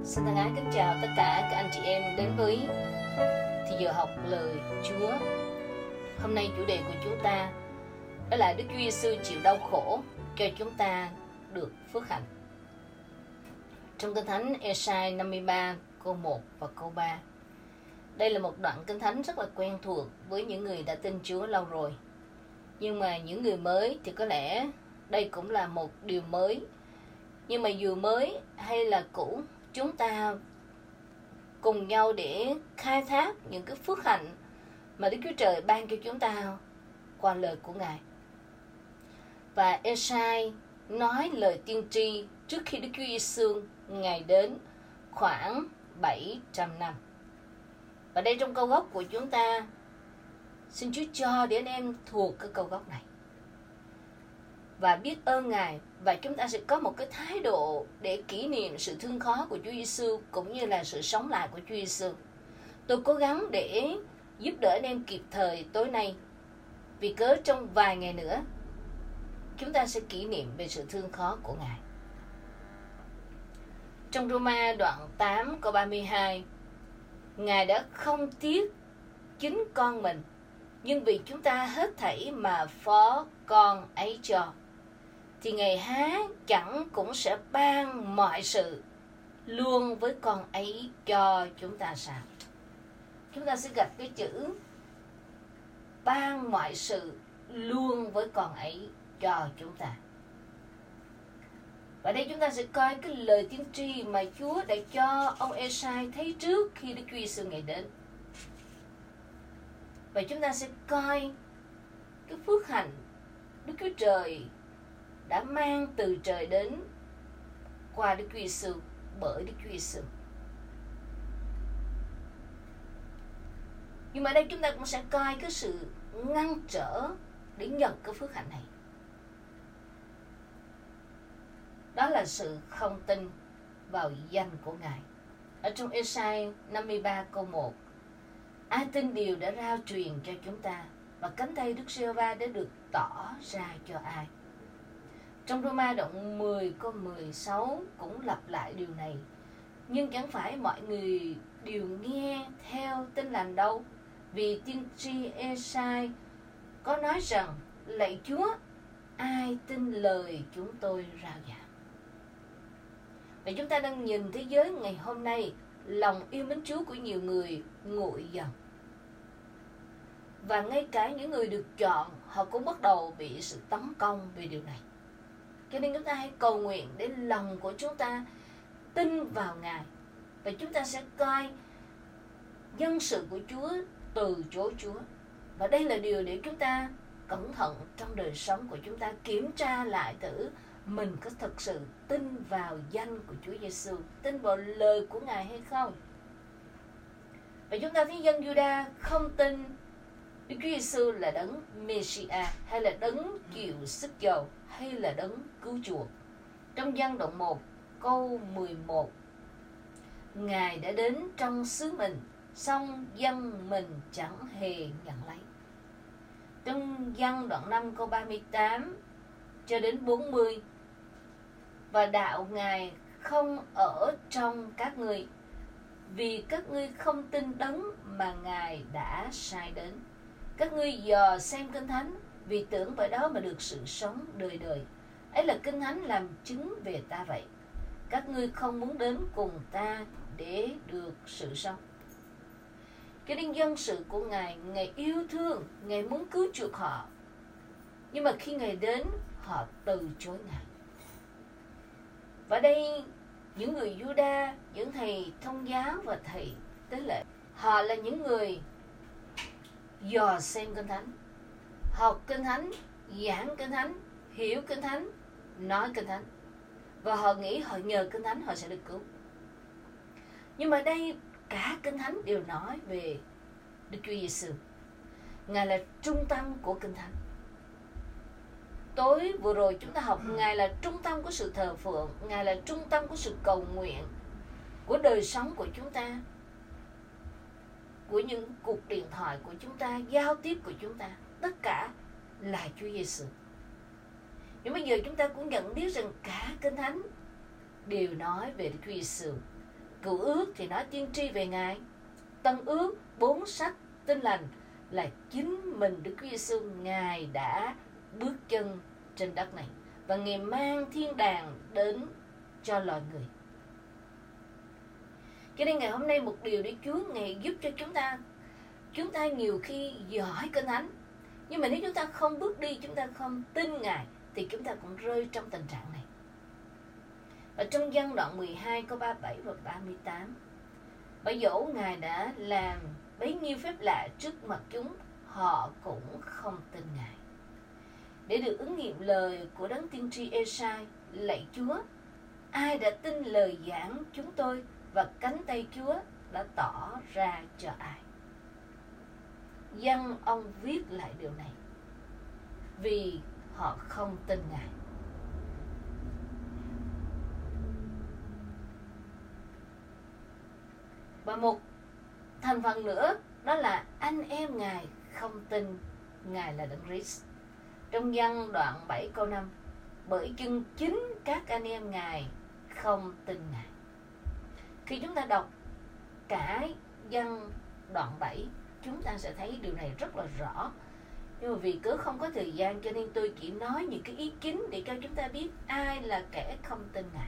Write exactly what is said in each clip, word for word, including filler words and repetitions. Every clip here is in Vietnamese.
Xin thân ái kính chào tất cả các anh chị em đến với thì giờ học lời Chúa. Hôm nay chủ đề của chúng ta đó là Đức Chúa Giêsu chịu đau khổ cho chúng ta được phước hạnh. Trong Kinh Thánh Ê-sai năm mươi ba câu một và câu ba. Đây là một đoạn Kinh Thánh rất là quen thuộc với những người đã tin Chúa lâu rồi. Nhưng mà những người mới thì có lẽ đây cũng là một điều mới. Nhưng mà dù mới hay là cũ, chúng ta cùng nhau để khai thác những cái phước hạnh mà Đức Chúa Trời ban cho chúng ta qua lời của Ngài. Và Ê-sai nói lời tiên tri trước khi Đức Chúa Giêsu Ngài đến khoảng bảy trăm năm. Và đây trong câu gốc của chúng ta, xin Chúa cho để anh em thuộc cái câu gốc này và biết ơn Ngài, và chúng ta sẽ có một cái thái độ để kỷ niệm sự thương khó của Chúa Giêsu cũng như là sự sống lại của Chúa Giêsu. Tôi cố gắng để giúp đỡ anh em kịp thời tối nay, vì cớ trong vài ngày nữa chúng ta sẽ kỷ niệm về sự thương khó của Ngài. Trong Roma đoạn tám câu ba mươi hai, Ngài đã không tiếc chính con mình, nhưng vì chúng ta hết thảy mà phó con ấy cho, thì Ngài há chẳng cũng sẽ ban mọi sự luôn với con ấy cho chúng ta sao? Chúng ta sẽ gặp cái chữ ban mọi sự luôn với con ấy cho chúng ta. Và đây chúng ta sẽ coi cái lời tiên tri mà Chúa đã cho ông Ê-sai thấy trước khi Đức Chúa Giêsu Ngài đến. Và chúng ta sẽ coi cái phước hạnh Đức Chúa Trời đã mang từ trời đến qua Đức Chúa Giêsu, bởi Đức Chúa Giêsu. Nhưng mà đây chúng ta cũng sẽ coi cái sự ngăn trở để nhận cái phước hạnh này. Đó là sự không tin vào danh của Ngài. Ở trong Ê-sai năm mươi ba câu một, ai tin điều đã rao truyền cho chúng ta, và cánh tay Đức Giê-hô-va đã được tỏ ra cho ai. Trong Roma đoạn mười câu mười sáu cũng lặp lại điều này. Nhưng chẳng phải mọi người đều nghe theo tin lành đâu, vì tiên tri Ê-sai có nói rằng: lạy Chúa, ai tin lời chúng tôi rao giảng. Và chúng ta đang nhìn thế giới ngày hôm nay, lòng yêu mến Chúa của nhiều người nguội dần. Và ngay cả những người được chọn, họ cũng bắt đầu bị sự tấn công về điều này. Cho nên chúng ta hãy cầu nguyện để lòng của chúng ta tin vào Ngài, và chúng ta sẽ coi nhân sự của Chúa từ chối Chúa. Và đây là điều để chúng ta cẩn thận trong đời sống của chúng ta, kiểm tra lại thử mình có thực sự tin vào danh của Chúa Giêsu, tin vào lời của Ngài hay không. Và chúng ta thấy dân Juda không tin Đức Chúa Giêsu là đấng Messiah, hay là đấng chịu sức dầu, hay là đấng cứu chuộc. Trong Giăng đoạn một câu mười một, Ngài đã đến trong xứ mình, song dân mình chẳng hề nhận lấy. Trong Giăng đoạn năm câu ba mươi tám cho đến bốn mươi, và đạo Ngài không ở trong các ngươi, vì các ngươi không tin đấng mà Ngài đã sai đến. Các ngươi dò xem Kinh Thánh, vì tưởng bởi đó mà được sự sống đời đời. Ấy là Kinh Thánh làm chứng về ta vậy. Các ngươi không muốn đến cùng ta để được sự sống. Cho nên dân sự của Ngài, Ngài yêu thương, Ngài muốn cứu chuộc họ. Nhưng mà khi Ngài đến, họ từ chối Ngài. Và đây, những người Juda, những thầy thông giáo và thầy tế lễ, họ là những người dò xem Kinh Thánh, học Kinh Thánh, giảng Kinh Thánh, hiểu Kinh Thánh, nói Kinh Thánh, và họ nghĩ họ nhờ Kinh Thánh họ sẽ được cứu. Nhưng mà đây cả Kinh Thánh đều nói về Đức Chúa Giêsu. Ngài là trung tâm của Kinh Thánh. Tối vừa rồi chúng ta học Ngài là trung tâm của sự thờ phượng, Ngài là trung tâm của sự cầu nguyện, của đời sống của chúng ta, của những cuộc điện thoại của chúng ta, giao tiếp của chúng ta. Tất cả là Chúa Giêsu. Nhưng bây giờ chúng ta cũng nhận biết rằng cả Kinh Thánh đều nói về Đức Chúa Giêsu. Cựu ước thì nói tiên tri về Ngài. Tân ước, bốn sách Tin lành là chính mình Đức Chúa Giêsu, Ngài đã bước chân trên đất này và Ngài mang thiên đàng đến cho loài người. Cho nên ngày hôm nay một điều để Chúa Ngài giúp cho chúng ta, chúng ta nhiều khi giỏi Kinh Thánh, nhưng mà nếu chúng ta không bước đi, chúng ta không tin Ngài thì chúng ta cũng rơi trong tình trạng này. Và trong Giăng đoạn mười hai câu ba mươi bảy và ba mươi tám, bởi dẫu Ngài đã làm bấy nhiêu phép lạ trước mặt chúng, họ cũng không tin Ngài. Để được ứng nghiệm lời của đấng tiên tri Ê-sai: lạy Chúa, ai đã tin lời giảng chúng tôi, và cánh tay Chúa đã tỏ ra cho ai. Giăng ông viết lại điều này vì họ không tin Ngài. Và một thành phần nữa đó là anh em Ngài không tin Ngài là Đấng Christ. Trong Giăng đoạn bảy câu năm, bởi chừng chính các anh em Ngài không tin Ngài. Khi chúng ta đọc cả Giăng đoạn bảy, chúng ta sẽ thấy điều này rất là rõ. Nhưng mà vì cớ không có thời gian cho nên tôi chỉ nói những cái ý chính để cho chúng ta biết ai là kẻ không tin Ngài.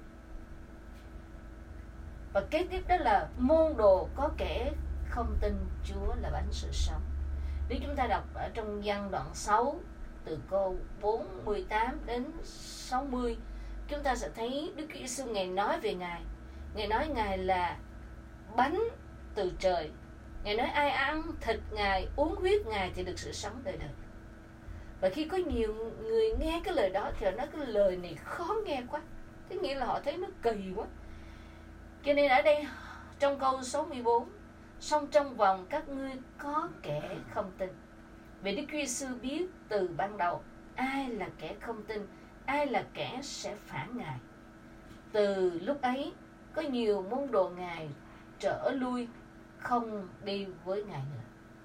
Và kế tiếp đó là môn đồ có kẻ không tin Chúa là bánh sự sống. Nếu chúng ta đọc ở trong Giăng đoạn sáu từ câu bốn mươi tám đến sáu mươi, chúng ta sẽ thấy Đức Chúa Giêsu Ngài nói về Ngài. Ngài nói Ngài là bánh từ trời. Ngài nói ai ăn thịt Ngài, uống huyết Ngài thì được sự sống đời đời. Và khi có nhiều người nghe cái lời đó thì họ nói cái lời này khó nghe quá, thế nghĩa là họ thấy nó kỳ quá. Cho nên ở đây trong câu sáu mươi bốn, song trong vòng các ngươi có kẻ không tin. Vì Đức Chúa Giêsu biết từ ban đầu ai là kẻ không tin, ai là kẻ sẽ phản Ngài. Từ lúc ấy có nhiều môn đồ Ngài trở lui, không đi với Ngài nữa.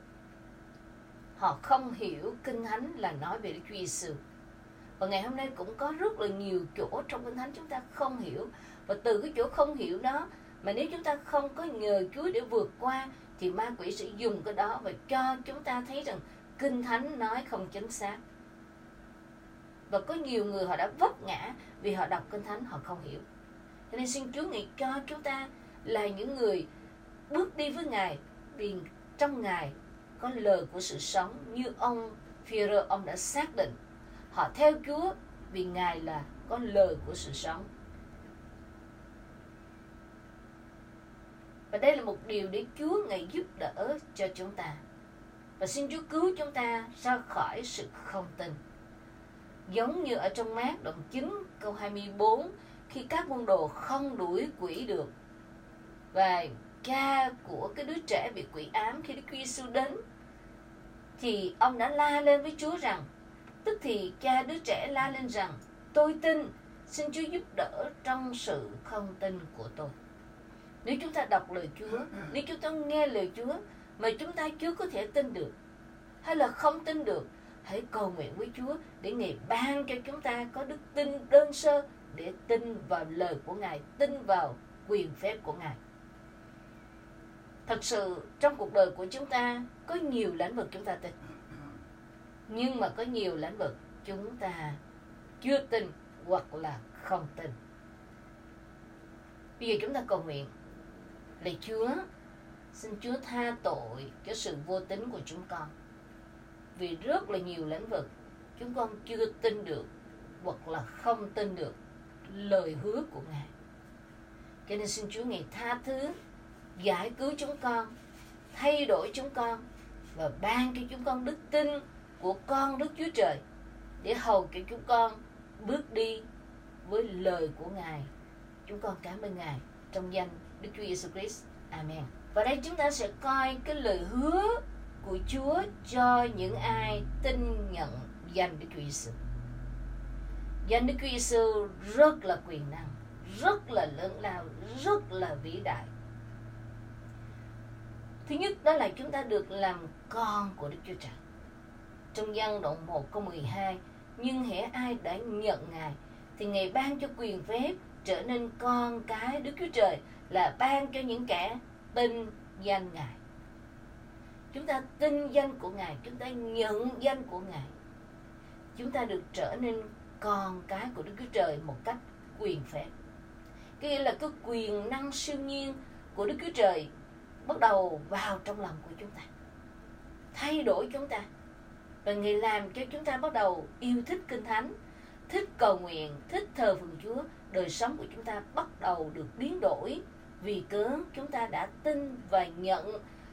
Họ không hiểu Kinh Thánh là nói về Đức Chúa Giêsu. Và ngày hôm nay cũng có rất là nhiều chỗ trong Kinh Thánh chúng ta không hiểu. Và từ cái chỗ không hiểu đó, mà nếu chúng ta không có nhờ Chúa để vượt qua, thì ma quỷ sẽ dùng cái đó và cho chúng ta thấy rằng Kinh Thánh nói không chính xác. Và có nhiều người họ đã vấp ngã vì họ đọc Kinh Thánh họ không hiểu. Cho nên xin Chúa Ngài cho chúng ta là những người bước đi với Ngài, vì trong Ngài có lời của sự sống, như ông Phi-rơ ông đã xác định. Họ theo Chúa vì Ngài là có lời của sự sống. Và đây là một điều để Chúa Ngài giúp đỡ cho chúng ta. Và xin Chúa cứu chúng ta ra khỏi sự không tin. Giống như ở trong Mát đoạn chín câu hai mươi bốn, khi các môn đồ không đuổi quỷ được, và cha của cái đứa trẻ bị quỷ ám khi Đức Chúa Giêsu đến, thì ông đã la lên với Chúa rằng, tức thì cha đứa trẻ la lên rằng, tôi tin, xin Chúa giúp đỡ trong sự không tin của tôi. Nếu chúng ta đọc lời Chúa, nếu chúng ta nghe lời Chúa mà chúng ta chưa có thể tin được, hay là không tin được, hãy cầu nguyện với Chúa để Ngài ban cho chúng ta có đức tin đơn sơ để tin vào lời của Ngài, tin vào quyền phép của Ngài. Thật sự trong cuộc đời của chúng ta có nhiều lĩnh vực chúng ta tin, nhưng mà có nhiều lĩnh vực chúng ta chưa tin hoặc là không tin. Bây giờ chúng ta cầu nguyện. Lạy Chúa, xin Chúa tha tội cho sự vô tín của chúng con. Vì rất là nhiều lĩnh vực chúng con chưa tin được hoặc là không tin được lời hứa của Ngài. Cho nên xin Chúa Ngài tha thứ, giải cứu chúng con, thay đổi chúng con và ban cho chúng con đức tin của con Đức Chúa Trời để hầu cho chúng con bước đi với lời của Ngài. Chúng con cảm ơn Ngài trong danh Đức Chúa Giêsu Christ. Amen. Và đây chúng ta sẽ coi cái lời hứa của Chúa cho những ai tin nhận danh Đức Chúa Giêsu. Danh Đức Chúa Giêsu rất là quyền năng, rất là lớn lao, rất là vĩ đại. Thứ nhất đó là chúng ta được làm con của Đức Chúa Trời. Trong Giăng đoạn một câu mười hai, nhưng hễ ai đã nhận Ngài thì Ngài ban cho quyền phép trở nên con cái Đức Chúa Trời là ban cho những kẻ tin danh Ngài. Chúng ta tin danh của Ngài, chúng ta nhận danh của Ngài, chúng ta được trở nên con cái của Đức Chúa Trời một cách quyền phép. Nghĩa là cái quyền năng siêu nhiên của Đức Chúa Trời bắt đầu vào trong lòng của chúng ta, thay đổi chúng ta, và Ngài làm cho chúng ta bắt đầu yêu thích Kinh Thánh, thích cầu nguyện, thích thờ phượng Chúa. Đời sống của chúng ta bắt đầu được biến đổi vì cớ chúng ta đã tin và nhận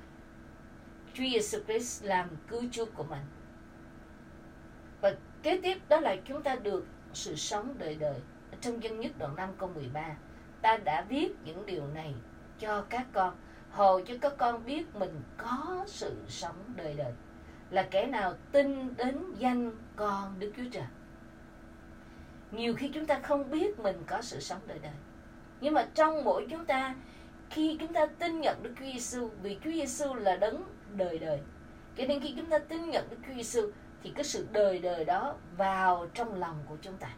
Chúa Giêsu Christ làm cứu Chúa của mình. Và kế tiếp đó là chúng ta được sự sống đời đời. Trong Dân Nhất đoạn năm câu mười ba, ta đã viết những điều này cho các con, hầu cho các con biết mình có sự sống đời đời, là kẻ nào tin đến danh con Đức Chúa Trời. Nhiều khi chúng ta không biết mình có sự sống đời đời, nhưng mà trong mỗi chúng ta, khi chúng ta tin nhận Đức Chúa Giêsu, vì Chúa Giêsu là đấng đời đời, cho nên khi chúng ta tin nhận Đức Chúa Giêsu thì cái sự đời đời đó vào trong lòng của chúng ta.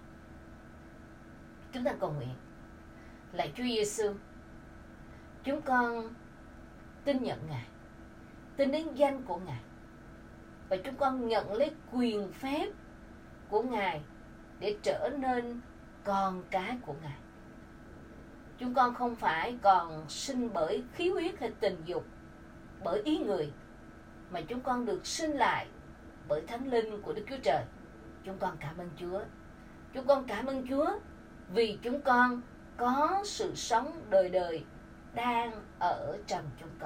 Chúng ta cầu nguyện: lạy Chúa Giêsu, chúng con tin nhận Ngài, tin đến danh của Ngài, và chúng con nhận lấy quyền phép của Ngài để trở nên con cái của Ngài. Chúng con không phải còn sinh bởi khí huyết hay tình dục, bởi ý người, mà chúng con được sinh lại bởi Thánh Linh của Đức Chúa Trời. Chúng con cảm ơn Chúa. Chúng con cảm ơn Chúa vì chúng con có sự sống đời đời đang ở trong chúng con.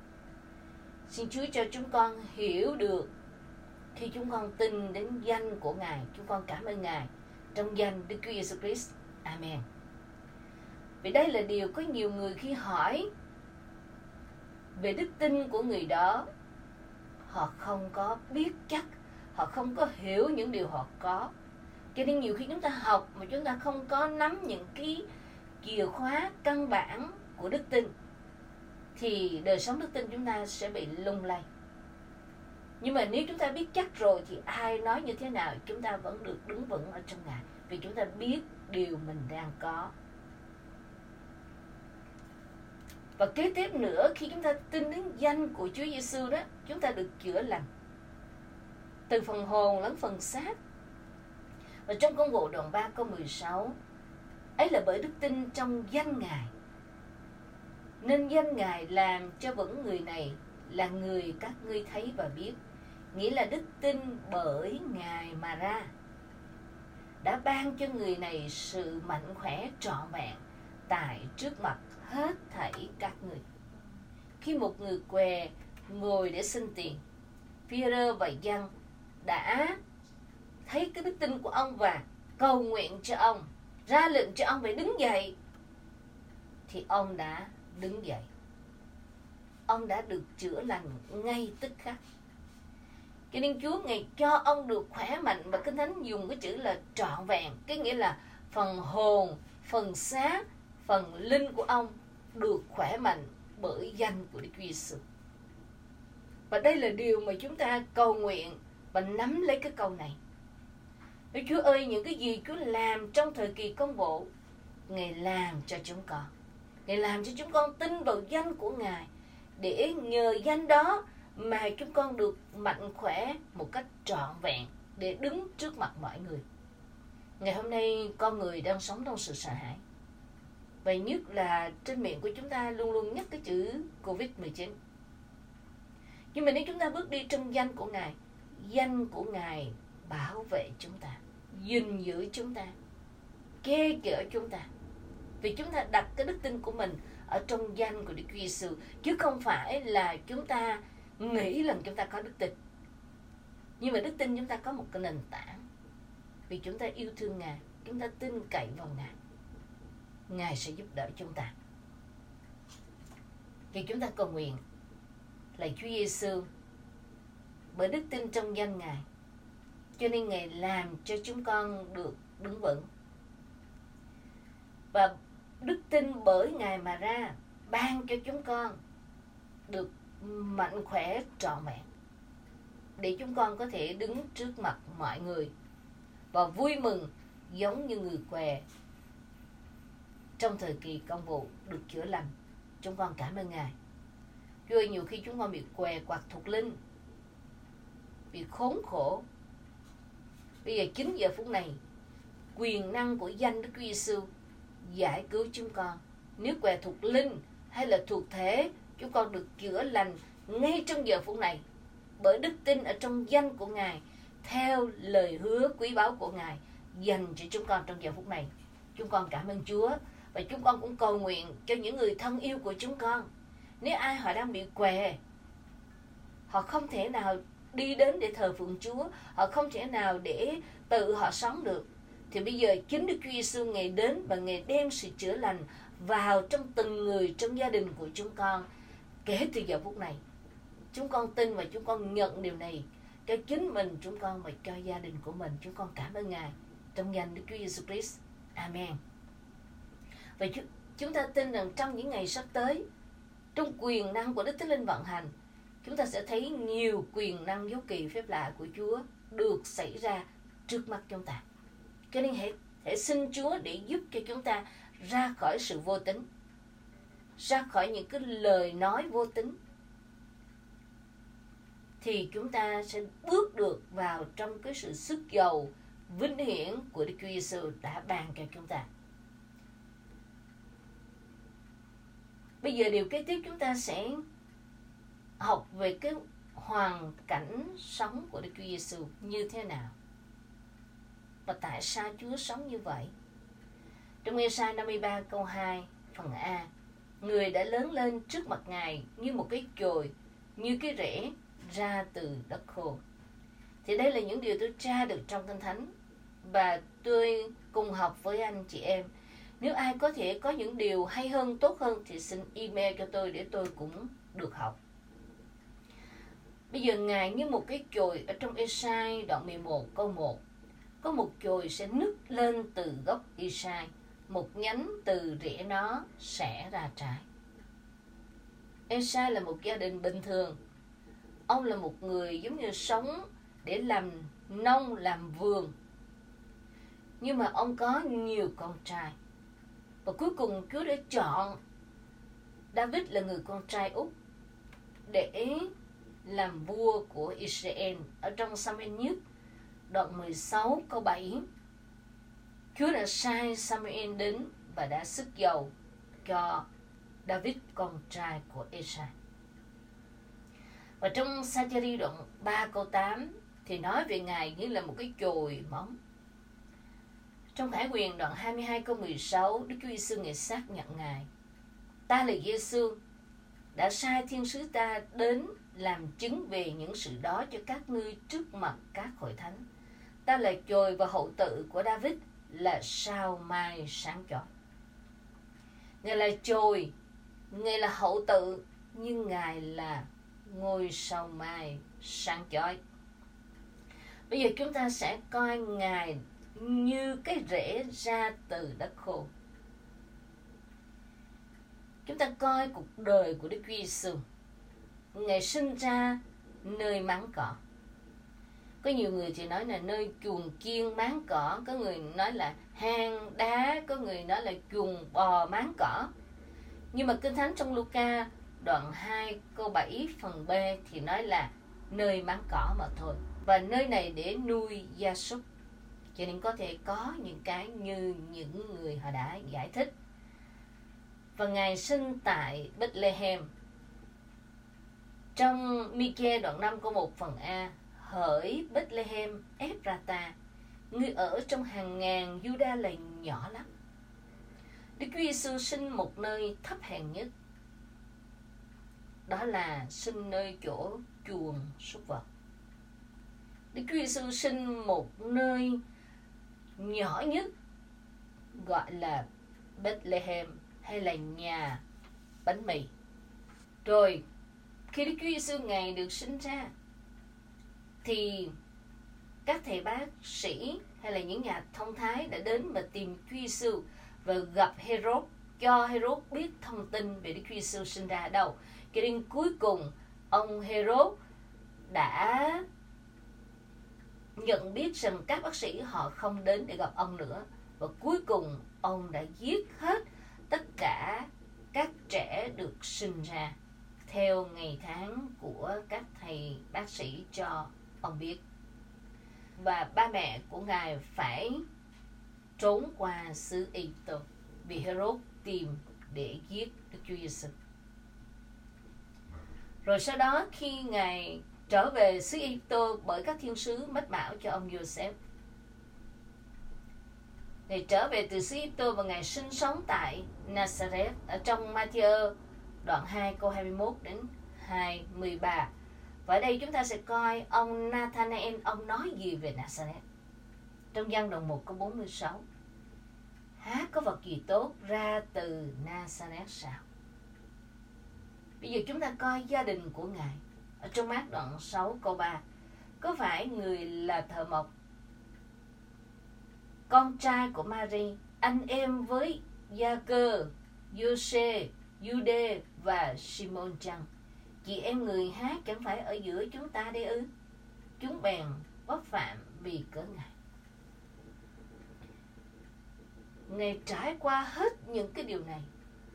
Xin Chúa cho chúng con hiểu được khi chúng con tin đến danh của Ngài. Chúng con cảm ơn Ngài trong danh Đức Chúa Giêsu Christ. Amen. Vì đây là điều có nhiều người khi hỏi về đức tin của người đó, họ không có biết chắc, họ không có hiểu những điều họ có. Cho nên nhiều khi chúng ta học mà chúng ta không có nắm những cái chìa khóa căn bản của đức tin, thì đời sống đức tin chúng ta sẽ bị lung lay. Nhưng mà nếu chúng ta biết chắc rồi thì ai nói như thế nào chúng ta vẫn được đứng vững ở trong Ngài, vì chúng ta biết điều mình đang có. Và kế tiếp nữa, khi chúng ta tin đến danh của Chúa Giêsu đó, chúng ta được chữa lành từ phần hồn lẫn phần xác. Và trong Công vụ đoạn ba câu mười sáu, ấy là bởi đức tin trong danh Ngài, nên danh Ngài làm cho vững người này là người các ngươi thấy và biết. Nghĩa là đức tin bởi Ngài mà ra đã ban cho người này sự mạnh khỏe trọn vẹn tại trước mặt hết thảy các người. Khi một người què ngồi để xin tiền, Phi-e-rơ và Giăng đã thấy cái đức tin của ông và cầu nguyện cho ông, ra lệnh cho ông phải đứng dậy, thì ông đã đứng dậy. Ông đã được chữa lành ngay tức khắc. Cho nên Chúa Ngài cho ông được khỏe mạnh, và Kinh Thánh dùng cái chữ là trọn vẹn, cái nghĩa là phần hồn, phần xác, phần linh của ông được khỏe mạnh bởi danh của Đức Chúa Giêsu. Và đây là điều mà chúng ta cầu nguyện và nắm lấy cái câu này. Nói Chúa ơi, những cái gì Chúa làm trong thời kỳ công vụ, Ngài làm cho chúng con. Ngài làm cho chúng con tin vào danh của Ngài, để nhờ danh đó mà chúng con được mạnh khỏe một cách trọn vẹn để đứng trước mặt mọi người. Ngày hôm nay con người đang sống trong sự sợ hãi. Vậy nhất là trên miệng của chúng ta luôn luôn nhắc cái chữ covid mười chín. Nhưng mà nếu chúng ta bước đi trong danh của Ngài, danh của Ngài bảo vệ chúng ta, gìn giữ chúng ta, che chở chúng ta. Vì chúng ta đặt cái đức tin của mình ở trong danh của Đức Chúa Giêsu, chứ không phải là chúng ta nghĩ rằng chúng ta có đức tin. Nhưng mà đức tin chúng ta có một cái nền tảng, vì chúng ta yêu thương Ngài, chúng ta tin cậy vào Ngài, Ngài sẽ giúp đỡ chúng ta. Thì chúng ta cầu nguyện: lạy Chúa Giêsu, bởi đức tin trong danh Ngài, cho nên Ngài làm cho chúng con được đứng vững. Và đức tin bởi Ngài mà ra ban cho chúng con được mạnh khỏe trọn vẹn, để chúng con có thể đứng trước mặt mọi người và vui mừng giống như người què trong thời kỳ công vụ được chữa lành. Chúng con cảm ơn Ngài. Chúa ơi, nhiều khi chúng con bị què quặt thuộc linh, bị khốn khổ. Bây giờ chính giờ phút này, quyền năng của danh Đức Chúa Giêsu giải cứu chúng con. Nếu què thuộc linh hay là thuộc thể, chúng con được chữa lành ngay trong giờ phút này, bởi đức tin ở trong danh của Ngài, theo lời hứa quý báu của Ngài dành cho chúng con trong giờ phút này. Chúng con cảm ơn Chúa, và chúng con cũng cầu nguyện cho những người thân yêu của chúng con. Nếu ai họ đang bị què, họ không thể nào đi đến để thờ phượng Chúa, họ không thể nào để tự họ sống được, thì bây giờ chính Đức Chúa Giêsu Ngài đến và Ngài đem sự chữa lành vào trong từng người trong gia đình của chúng con. Kể từ giờ phút này, chúng con tin và chúng con nhận điều này cho chính mình chúng con và cho gia đình của mình. Chúng con cảm ơn Ngài trong danh Đức Chúa Giêsu Christ. Amen. Và chúng ta tin rằng trong những ngày sắp tới, trong quyền năng của Đức Thánh Linh vận hành, chúng ta sẽ thấy nhiều quyền năng dấu kỳ phép lạ của Chúa được xảy ra trước mắt chúng ta. Cho nên hãy, hãy xin Chúa để giúp cho chúng ta ra khỏi sự vô tín, ra khỏi những cái lời nói vô tín, thì chúng ta sẽ bước được vào trong cái sự sức giàu vinh hiển của Đức Chúa Giêsu đã ban cho chúng ta. Bây giờ điều kế tiếp chúng ta sẽ học về cái hoàn cảnh sống của Đức Chúa Giêsu như thế nào, và tại sao Chúa sống như vậy. Trong Ê-sai năm mươi ba câu hai phần A, người đã lớn lên trước mặt Ngài như một cái chồi, như cái rễ ra từ đất khô. Thì đây là những điều tôi tra được trong Kinh Thánh, và tôi cùng học với anh chị em. Nếu ai có thể có những điều hay hơn, tốt hơn, thì xin email cho tôi để tôi cũng được học. Bây giờ Ngài như một cái chồi ở trong Ê-sai đoạn mười một câu một. Có một chồi sẽ nứt lên từ gốc Ê-sai, một nhánh từ rễ nó sẽ ra trái. Ê-sai là một gia đình bình thường. Ông là một người giống như sống để làm nông, làm vườn. Nhưng mà ông có nhiều con trai. Và cuối cùng Chúa đã chọn David là người con trai út để làm vua của Israel. Ở trong Sa-mu-el nhất đoạn mười sáu câu bảy, Chúa đã sai Sa-mu-el đến và đã sức dầu cho David, con trai của Ê-sai. Và trong Sa-cha-ri đoạn ba câu tám thì nói về Ngài như là một cái chồi móng. Trong Khải Huyền đoạn hai mươi hai câu mười sáu, Đức Chúa Giêsu Ngài xác nhận Ngài: ta là Giêsu, đã sai thiên sứ ta đến làm chứng về những sự đó cho các ngươi trước mặt các hội thánh. Ta là chồi và hậu tự của David, là sao mai sáng chói. Ngài là chồi, Ngài là hậu tự, nhưng Ngài là ngôi sao mai sáng chói. Bây giờ chúng ta sẽ coi Ngài như cái rễ ra từ đất khô. Chúng ta coi cuộc đời của Đức Chúa Giêsu. Ngài sinh ra nơi máng cỏ. Có nhiều người thì nói là nơi chuồng chiên máng cỏ, có người nói là hang đá, có người nói là chuồng bò máng cỏ. Nhưng mà Kinh Thánh trong Luca đoạn hai câu bảy phần B thì nói là nơi máng cỏ mà thôi. Và nơi này để nuôi gia súc. Cho nên có thể có những cái như những người họ đã giải thích. Và Ngài sinh tại Bethlehem. Trong Mi-ke đoạn năm câu một phần A, hỡi Bethlehem Ephrata, ngươi ở trong hàng ngàn Juda là nhỏ lắm. Đức Chúa Giêsu sinh một nơi thấp hèn nhất, đó là sinh nơi chỗ chuồng súc vật. Đức Chúa Giêsu sinh một nơi nhỏ nhất, gọi là Bethlehem hay là nhà bánh mì. Rồi khi Đức Chúa Giêsu Ngài được sinh ra thì các thầy bác sĩ hay là những nhà thông thái đã đến mà tìm Chúa Giêsu và gặp Herod, cho Herod biết thông tin về Đức Chúa Giêsu sinh ra ở đâu. Cho nên cuối cùng ông Herod đã nhận biết rằng các bác sĩ họ không đến để gặp ông nữa, và cuối cùng ông đã giết hết tất cả các trẻ được sinh ra theo ngày tháng của các thầy bác sĩ cho ông biết. Và ba mẹ của Ngài phải trốn qua xứ Ai Cập vì Herod tìm để giết Đức Chúa Giêsu. Rồi sau đó khi Ngài trở về xứ Ai Cập bởi các thiên sứ mách bảo cho ông Joseph, Ngài trở về từ xứ Ai Cập và Ngài sinh sống tại Nazareth ở trong Ma-thi-ơ đoạn hai câu hai mươi mốt đến hai mươi ba. Và ở đây chúng ta sẽ coi ông Nathanael ông nói gì về Nazareth. Trong Giăng đoạn một câu bốn mươi sáu. Há có vật gì tốt ra từ Nazareth sao? Bây giờ chúng ta coi gia đình của Ngài. Ở trong Mác đoạn sáu câu ba. Có phải người là thợ mộc, con trai của Mary, anh em với Gia-cơ, Giô-sê, Giu-đê và Simon chăng? Chị em người hát chẳng phải ở giữa chúng ta đây ư? Chúng bèn bóc phạm vì cớ Ngài. Ngài trải qua hết những cái điều này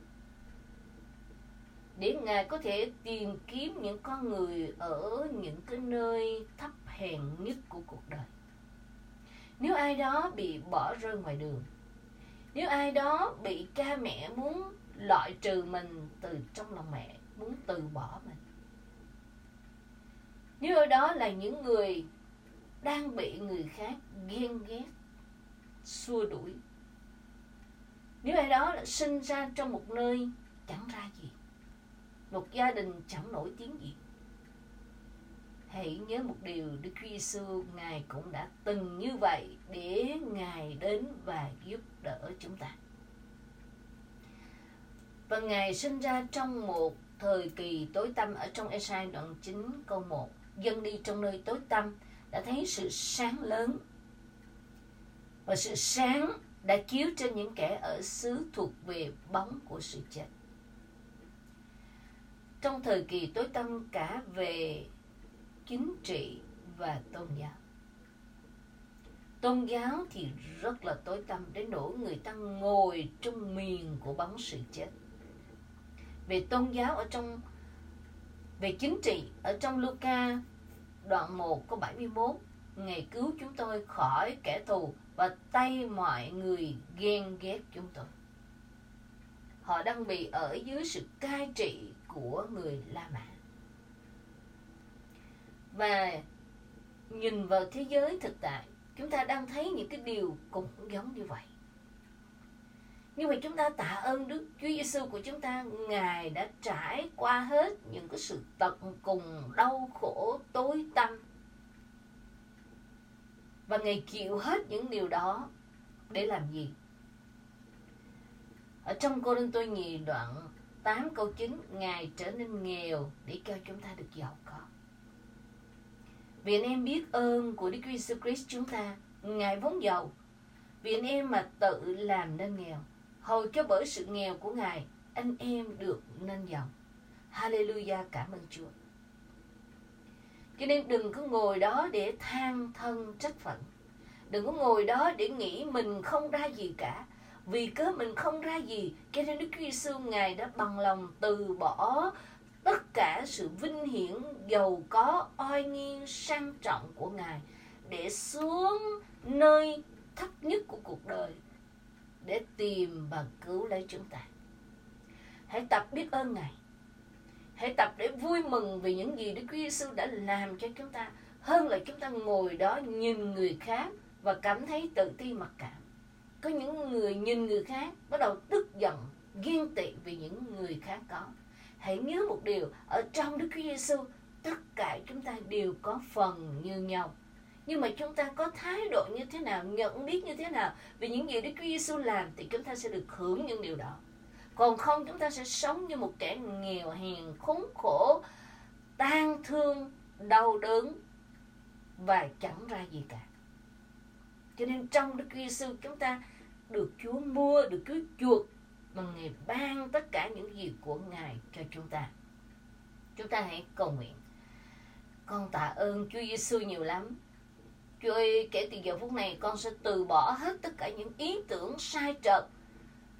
để Ngài có thể tìm kiếm những con người ở những cái nơi thấp hèn nhất của cuộc đời. Nếu ai đó bị bỏ rơi ngoài đường, nếu ai đó bị cha mẹ muốn loại trừ mình từ trong lòng mẹ, muốn từ bỏ mình, nếu ở đó là những người đang bị người khác ghen ghét, xua đuổi, nếu ai đó đã sinh ra trong một nơi chẳng ra gì, một gia đình chẳng nổi tiếng gì, hãy nhớ một điều, Đức Chúa Giêsu Ngài cũng đã từng như vậy để Ngài đến và giúp đỡ chúng ta. Và Ngài sinh ra trong một thời kỳ tối tăm. Ở trong Ê-sai đoạn chín câu một, dân đi trong nơi tối tăm đã thấy sự sáng lớn, và sự sáng đã chiếu trên những kẻ ở xứ thuộc về bóng của sự chết. Trong thời kỳ tối tăm cả về chính trị và tôn giáo. Tôn giáo thì rất là tối tăm đến nỗi người ta ngồi trong miền của bóng sự chết. Về tôn giáo ở trong về chính trị ở trong Luca đoạn một câu bảy mươi mốt, Ngài cứu chúng tôi khỏi kẻ thù và tay mọi người ghen ghét chúng tôi. Họ đang bị ở dưới sự cai trị của người La Mã. Và nhìn vào thế giới thực tại, chúng ta đang thấy những cái điều cũng giống như vậy. Nhưng mà chúng ta tạ ơn Đức Chúa Giêsu của chúng ta, Ngài đã trải qua hết những cái sự tận cùng, đau khổ, tối tăm. Và Ngài chịu hết những điều đó để làm gì? Ở trong Cô-rinh-tô nhì đoạn tám câu chín, Ngài trở nên nghèo để cho chúng ta được giàu có. Vì anh em biết ơn của Đức Chúa Giêsu Christ chúng ta, Ngài vốn giàu. Vì anh em mà tự làm nên nghèo, hầu cho bởi sự nghèo của Ngài, anh em được nên giàu. Hallelujah, cảm ơn Chúa. Cho nên đừng có ngồi đó để than thân trách phận. Đừng có ngồi đó để nghĩ mình không ra gì cả. Vì cớ mình không ra gì, cho nên Đức Chúa Giêsu Ngài đã bằng lòng từ bỏ tất cả sự vinh hiển, giàu có, oai nghi, sang trọng của Ngài để xuống nơi thấp nhất của cuộc đời để tìm và cứu lấy chúng ta. Hãy tập biết ơn Ngài. Hãy tập để vui mừng vì những gì Đức Chúa Giêsu đã làm cho chúng ta, hơn là chúng ta ngồi đó nhìn người khác và cảm thấy tự ti mặc cảm. Có những người nhìn người khác bắt đầu tức giận, ghen tị vì những người khác có. Hãy nhớ một điều, ở trong Đức Chúa Giêsu tất cả chúng ta đều có phần như nhau. Nhưng mà chúng ta có thái độ như thế nào, nhận biết như thế nào vì những gì Đức Chúa Giêsu làm thì chúng ta sẽ được hưởng những điều đó. Còn không, chúng ta sẽ sống như một kẻ nghèo hèn, khốn khổ, tang thương, đau đớn và chẳng ra gì cả. Cho nên trong Đức Chúa Giêsu chúng ta được Chúa mua, được Chúa chuộc mà Ngài ban tất cả những gì của Ngài cho chúng ta. Chúng ta hãy cầu nguyện. Con tạ ơn Chúa Giêsu nhiều lắm. Chúa ơi, kể từ giờ phút này con sẽ từ bỏ hết tất cả những ý tưởng sai trật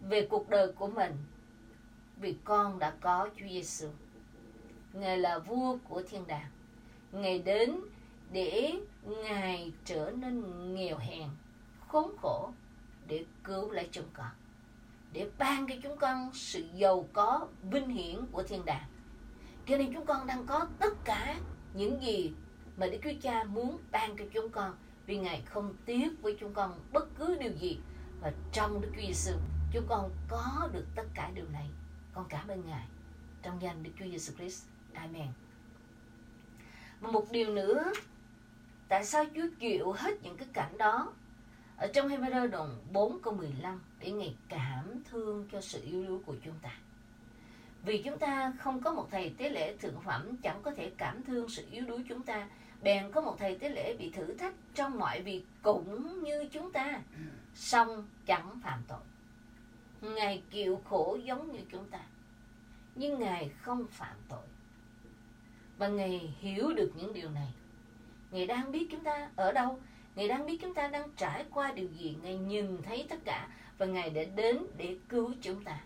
về cuộc đời của mình, vì con đã có Chúa Giêsu. Ngài là vua của thiên đàng. Ngài đến để Ngài trở nên nghèo hèn, khốn khổ để cứu lấy chúng con, để ban cho chúng con sự giàu có vinh hiển của thiên đàng. Cho nên chúng con đang có tất cả những gì mà Đức Chúa Cha muốn ban cho chúng con, vì Ngài không tiếc với chúng con bất cứ điều gì. Và trong Đức Chúa Giêsu chúng con có được tất cả điều này. Con cảm ơn Ngài trong danh Đức Chúa Giêsu Christ. Amen. Và một điều nữa, tại sao Chúa chịu hết những cái cảnh đó? Ở trong Hebrew đoạn bốn câu mười lăm, để Ngài cảm thương cho sự yếu đuối của chúng ta. Vì chúng ta không có một thầy tế lễ thượng phẩm chẳng có thể cảm thương sự yếu đuối chúng ta, bèn có một thầy tế lễ bị thử thách trong mọi việc cũng như chúng ta, song chẳng phạm tội. Ngài chịu khổ giống như chúng ta, nhưng Ngài không phạm tội. Và Ngài hiểu được những điều này. Ngài đang biết chúng ta ở đâu, Ngài đang biết chúng ta đang trải qua điều gì. Ngài nhìn thấy tất cả, và Ngài đã đến để cứu chúng ta.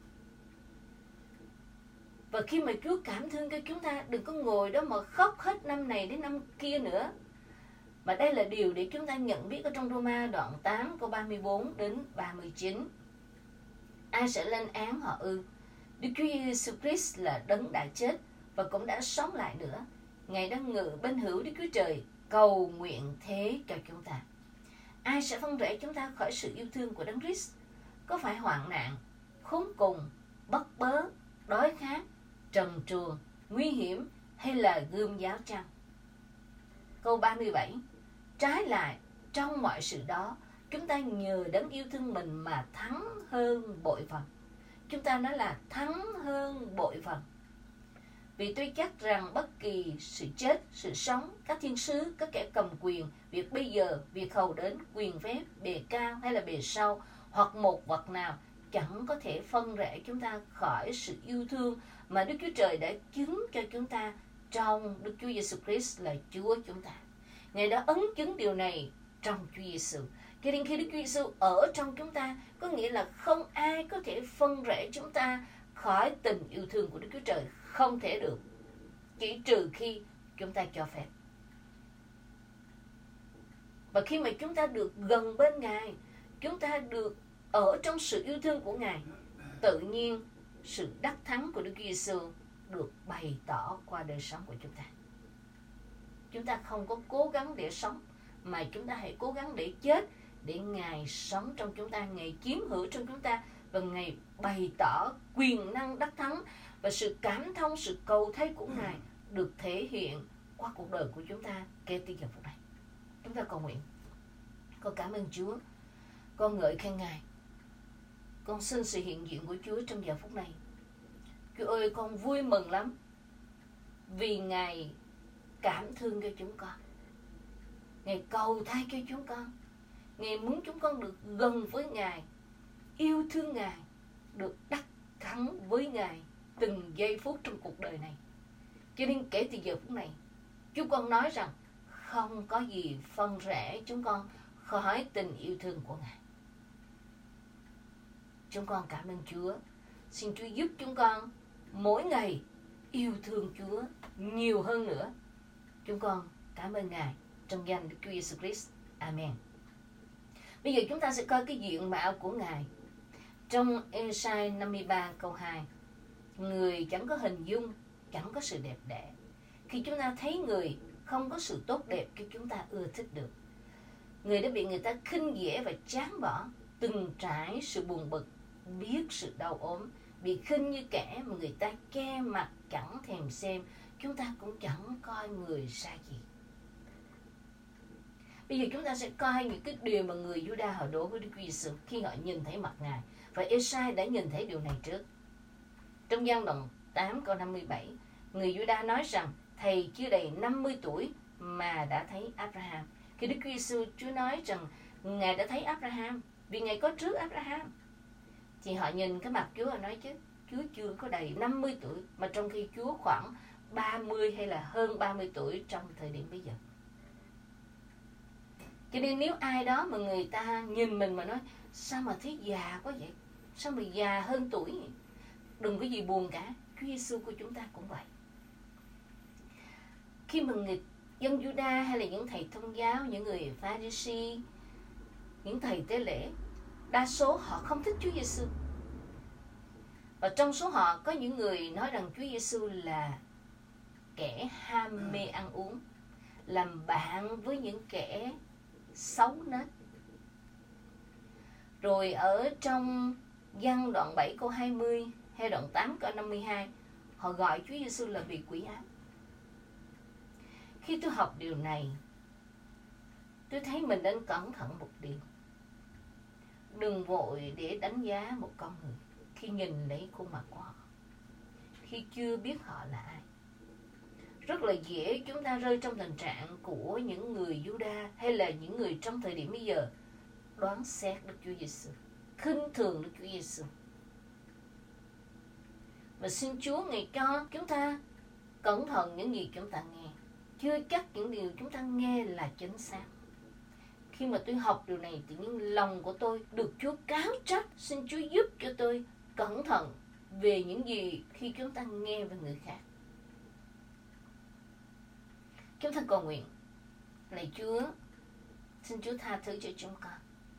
Và khi mà Chúa cảm thương cho chúng ta, đừng có ngồi đó mà khóc hết năm này đến năm kia nữa. Mà đây là điều để chúng ta nhận biết ở trong Roma đoạn tám câu ba mươi bốn đến ba mươi chín. Ai sẽ lên án họ ư? Đức Chúa Giêsu Christ là đấng đã chết và cũng đã sống lại nữa. Ngài đang ngự bên hữu Đức Chúa Trời, cầu nguyện thế cho chúng ta. Ai sẽ phân rẽ chúng ta khỏi sự yêu thương của Đấng Christ? Có phải hoạn nạn, khốn cùng, bất bớ, đói khát, trần truồng, nguy hiểm hay là gươm giáo chăng? Câu ba mươi bảy. Trái lại, trong mọi sự đó, chúng ta nhờ Đấng yêu thương mình mà thắng hơn bội phần. Chúng ta nói là thắng hơn bội phần. Vì tôi chắc rằng bất kỳ sự chết, sự sống, các thiên sứ, các kẻ cầm quyền, việc bây giờ, việc hầu đến, quyền phép, bề cao hay là bề sâu, hoặc một vật nào, chẳng có thể phân rẽ chúng ta khỏi sự yêu thương mà Đức Chúa Trời đã chứng cho chúng ta trong Đức Chúa Giêsu Christ là Chúa chúng ta. Ngài đã ấn chứng điều này trong Chúa Giêsu. Cho nên khi Đức Chúa Giêsu ở trong chúng ta, có nghĩa là không ai có thể phân rẽ chúng ta khỏi tình yêu thương của Đức Chúa Trời. Không thể được, chỉ trừ khi chúng ta cho phép. Và khi mà chúng ta được gần bên Ngài, chúng ta được ở trong sự yêu thương của Ngài, tự nhiên sự đắc thắng của Đức Chúa Giêsu được bày tỏ qua đời sống của chúng ta. Chúng ta không có cố gắng để sống, mà chúng ta hãy cố gắng để chết, để Ngài sống trong chúng ta, Ngài chiếm hữu trong chúng ta, và Ngài bày tỏ quyền năng đắc thắng và sự cảm thông, sự cầu thay của Ngài được thể hiện qua cuộc đời của chúng ta kể từ giờ phút này. Chúng ta cầu nguyện. Con cảm ơn Chúa, con ngợi khen Ngài, con xin sự hiện diện của Chúa trong giờ phút này. Chúa ơi, con vui mừng lắm vì Ngài cảm thương cho chúng con, Ngài cầu thay cho chúng con, Ngài muốn chúng con được gần với Ngài, yêu thương Ngài, được đắc thắng với Ngài từng giây phút trong cuộc đời này. Cho nên kể từ giờ phút này, chúng con nói rằng không có gì phân rẽ chúng con khỏi tình yêu thương của Ngài. Chúng con cảm ơn Chúa. Xin Chúa giúp chúng con mỗi ngày yêu thương Chúa nhiều hơn nữa. Chúng con cảm ơn Ngài trong danh Đức Chúa Giêsu Christ. Amen. Bây giờ chúng ta sẽ coi cái diện mạo của Ngài trong Ê-sai năm mươi ba câu hai. Người chẳng có hình dung, chẳng có sự đẹp đẽ. Khi chúng ta thấy người không có sự tốt đẹp cho chúng ta ưa thích được. Người đã bị người ta khinh dễ và chán bỏ, từng trải sự buồn bực, biết sự đau ốm, bị khinh như kẻ mà người ta che mặt chẳng thèm xem. Chúng ta cũng chẳng coi người ra gì. Bây giờ chúng ta sẽ coi những cái điều mà người Giu-đa họ đổ với Đức Chúa Giêsu khi họ nhìn thấy mặt Ngài. Và Ê-sai đã nhìn thấy điều này trước. Trong Giăng đoạn tám câu năm mươi bảy, người Giu-đa nói rằng thầy chưa đầy năm mươi tuổi mà đã thấy Abraham. Khi Đức Chúa Giêsu, Chúa nói rằng Ngài đã thấy Abraham vì Ngài có trước Abraham. Thì họ nhìn cái mặt Chúa và nói chứ Chúa chưa có đầy năm mươi tuổi, mà trong khi Chúa khoảng ba mươi hay là hơn ba mươi tuổi trong thời điểm bây giờ. Cho nên nếu ai đó mà người ta nhìn mình mà nói sao mà thấy già quá vậy, sao mà già hơn tuổi? Đừng có gì buồn cả, Chúa Giêsu của chúng ta cũng vậy. Khi mà người dân Juda hay là những thầy thông giáo, những người Pha-ri-si, những thầy tế lễ, đa số họ không thích Chúa Giêsu. Và trong số họ có những người nói rằng Chúa Giêsu là kẻ ham mê ăn uống, làm bạn với những kẻ xấu nết. Rồi ở trong Giăng đoạn bảy câu hai mươi hay đoạn tám câu năm mươi hai, họ gọi Chúa Giêsu là bị quỷ ám. Khi tôi học điều này, tôi thấy mình nên cẩn thận một điều. Đừng vội để đánh giá một con người khi nhìn lấy khuôn mặt của họ, khi chưa biết họ là ai. Rất là dễ chúng ta rơi trong tình trạng của những người Juda hay là những người trong thời điểm bây giờ đoán xét Đức Chúa Giêsu, khinh thường Đức Chúa Giêsu. Và xin Chúa ngài cho chúng ta cẩn thận những gì chúng ta nghe, chưa chắc những điều chúng ta nghe là chính xác. Khi mà tôi học điều này thì những lòng của tôi được Chúa cáo trách. Xin Chúa giúp cho tôi cẩn thận về những gì khi chúng ta nghe về người khác. Chúng ta cầu nguyện. Lạy Chúa, xin Chúa tha thứ cho chúng con.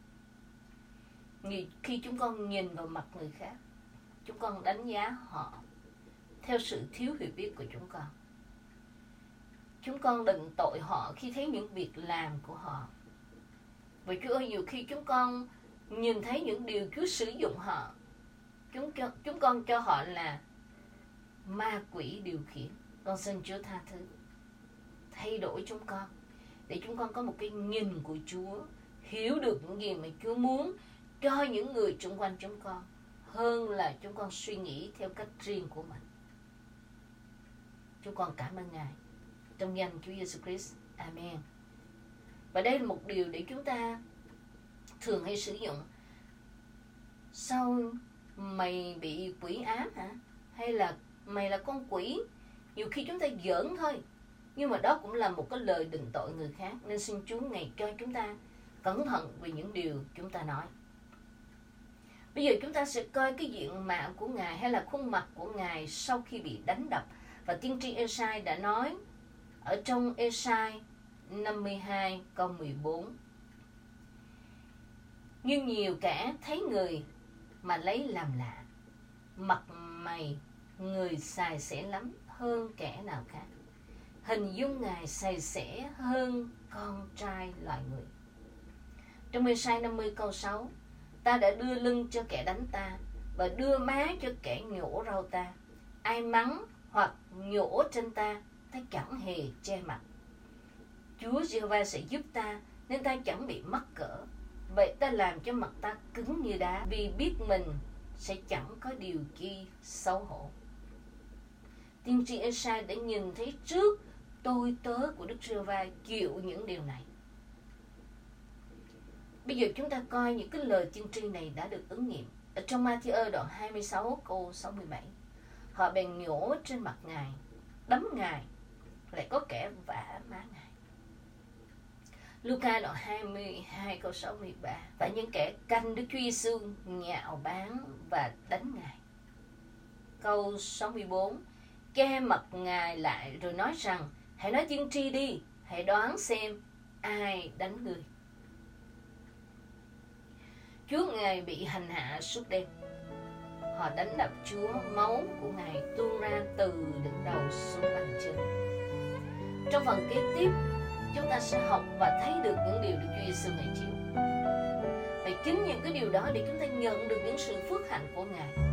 Khi chúng con nhìn vào mặt người khác, chúng con đánh giá họ theo sự thiếu hiểu biết của chúng con. Chúng con định tội họ khi thấy những việc làm của họ. Và Chúa ơi, nhiều khi chúng con nhìn thấy những điều Chúa sử dụng họ, chúng, chúng con cho họ là ma quỷ điều khiển. Con xin Chúa tha thứ, thay đổi chúng con, để chúng con có một cái nhìn của Chúa, hiểu được những gì mà Chúa muốn cho những người xung quanh chúng con, hơn là chúng con suy nghĩ theo cách riêng của mình. Chúng con cảm ơn Ngài. Trong danh Chúa Giêsu Christ. Amen. Và đây là một điều để chúng ta thường hay sử dụng. Sao mày bị quỷ ám hả? Hay là mày là con quỷ? Nhiều khi chúng ta giỡn thôi, nhưng mà đó cũng là một cái lời định tội người khác. Nên xin Chúa ngài cho chúng ta cẩn thận về những điều chúng ta nói. Bây giờ chúng ta sẽ coi cái diện mạo của Ngài hay là khuôn mặt của Ngài sau khi bị đánh đập. Và tiên tri Ê-sai đã nói ở trong Ê-sai năm mươi hai câu mười bốn: nhưng nhiều kẻ thấy người mà lấy làm lạ, mặt mày người xài xẻ lắm hơn kẻ nào khác, hình dung Ngài xài xẻ hơn con trai loài người. Trong Ê-sai năm mươi câu sáu: ta đã đưa lưng cho kẻ đánh ta và đưa má cho kẻ nhổ rau ta. Ai mắng hoặc nhổ trên ta, ta chẳng hề che mặt. Chúa Giê-hô-va sẽ giúp ta, nên ta chẳng bị mắc cỡ. Vậy ta làm cho mặt ta cứng như đá, vì biết mình sẽ chẳng có điều chi xấu hổ. Tiên tri Ê-sai đã nhìn thấy trước tôi tớ của Đức Giê-hô-va chịu những điều này. Bây giờ chúng ta coi những cái lời tiên tri này đã được ứng nghiệm. Ở trong Ma-thi-ơ đoạn hai mươi sáu câu sáu mươi bảy: họ bèn nhổ trên mặt Ngài, đấm Ngài, lại có kẻ vả má Ngài. Luca đoạn hai mươi hai câu sáu mươi ba: và những kẻ canh Đức Chúa Giêsu nhạo báng và đánh Ngài. Câu sáu mươi bốn: che mặt Ngài lại rồi nói rằng, hãy nói tiên tri đi, hãy đoán xem ai đánh người. Chúa Ngài bị hành hạ suốt đêm. Họ đánh đập Chúa, máu của Ngài tuôn ra từ đỉnh đầu xuống bàn chân. Trong phần kế tiếp, chúng ta sẽ học và thấy được những điều Đức Chúa Giêsu Ngài chịu. Và chính những cái điều đó để chúng ta nhận được những sự phước hạnh của Ngài.